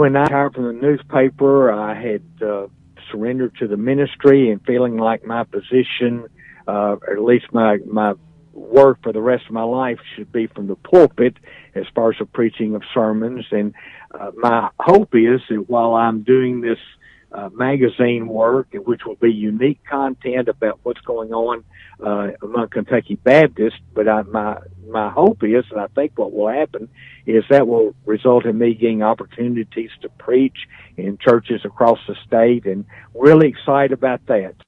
when I retired from the newspaper, I had surrendered to the ministry and feeling like my position, or at least my work for the rest of my life, should be from the pulpit as far as the preaching of sermons. And my hope is that while I'm doing this magazine work, which will be unique content about what's going on among Kentucky Baptists, but my hope is, and I think what will happen, is that will result in me getting opportunities to preach in churches across the state, and really excited about that.